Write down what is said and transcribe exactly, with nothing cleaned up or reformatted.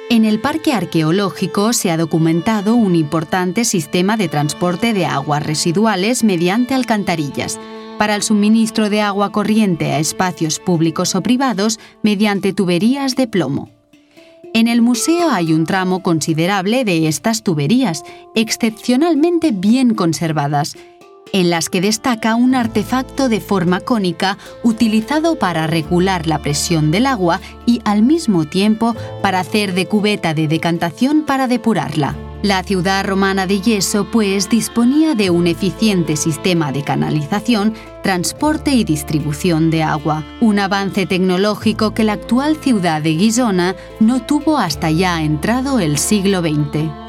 En el parque arqueológico se ha documentado un importante sistema de transporte de aguas residuales mediante alcantarillas, para el suministro de agua corriente a espacios públicos o privados mediante tuberías de plomo. En el museo hay un tramo considerable de estas tuberías, excepcionalmente bien conservadas, en las que destaca un artefacto de forma cónica utilizado para regular la presión del agua y al mismo tiempo para hacer de cubeta de decantación para depurarla. La ciudad romana de Yeso, pues, disponía de un eficiente sistema de canalización, transporte y distribución de agua, un avance tecnológico que la actual ciudad de Ghisona no tuvo hasta ya entrado el siglo veinte.